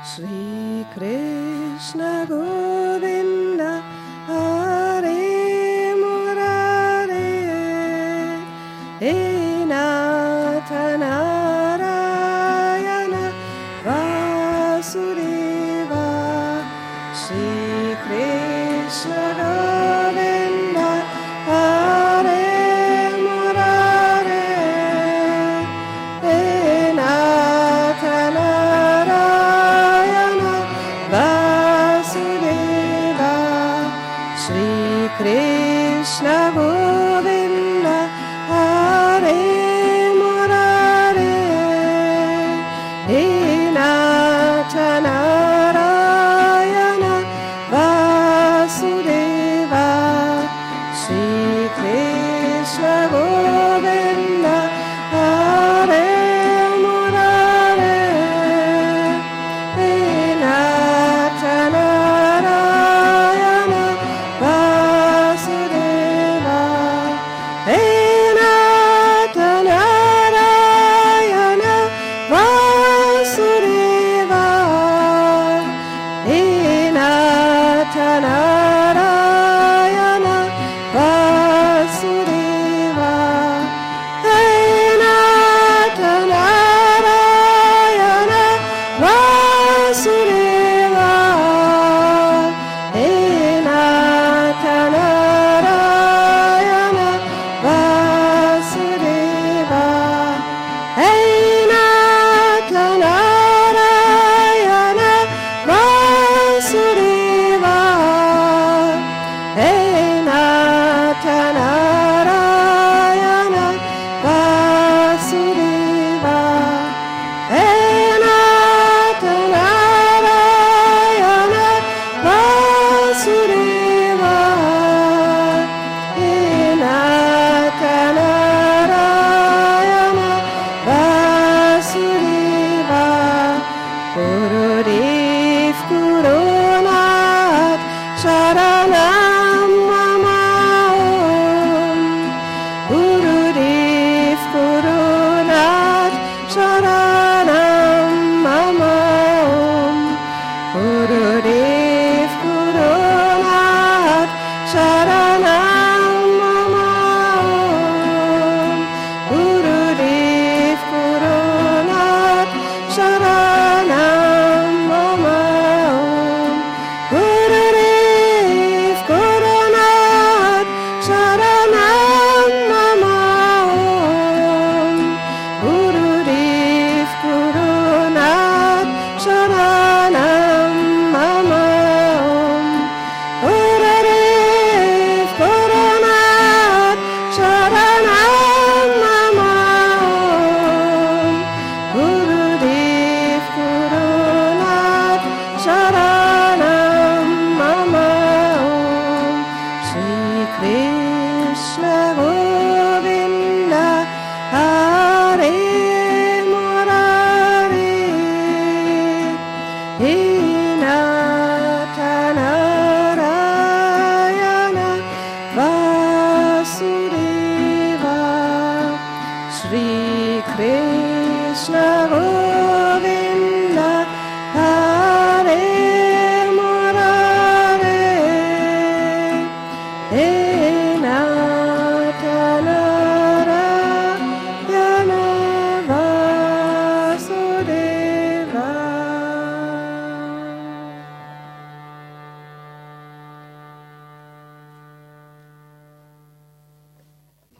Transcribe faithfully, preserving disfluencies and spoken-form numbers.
Shri Krishna Govinda Hare Murare He Natha Narayana Vasudeva Shri Krishna Govinda Hare Murare He Natha Narayana Vasudeva Shri Krishna Govinda Hare Murare He Natha Narayana Vasudeva Shri Krishna Govinda Hare Murare He Natha Narayana Vasudeva He Natha Narayana Vasudeva He Natha Narayana Vasudeva He Natha Narayana Vasudeva He Natha Narayana Vasudeva He Natha Narayana Vasudeva He Natha Narayana Vasudeva He Natha Narayana Vasudeva He Natha Narayana Vasudeva Gurudev Gurunath Sharanam Mama Om Gurudev Gurunath Sharanam Mama Om Gurudev Gurunath Sharanam Mama Om Gurudev Gurunath Sharanam Mama Om Gurudev Gurunath Sharanam Mama Om Gurudev Gurunath Sharanam Mama Om Gurudev Gurunath Sharanam Mama Om Gurudev Gurunath Sharanam Mama Om Shri Krishna Govinda Hare Murare He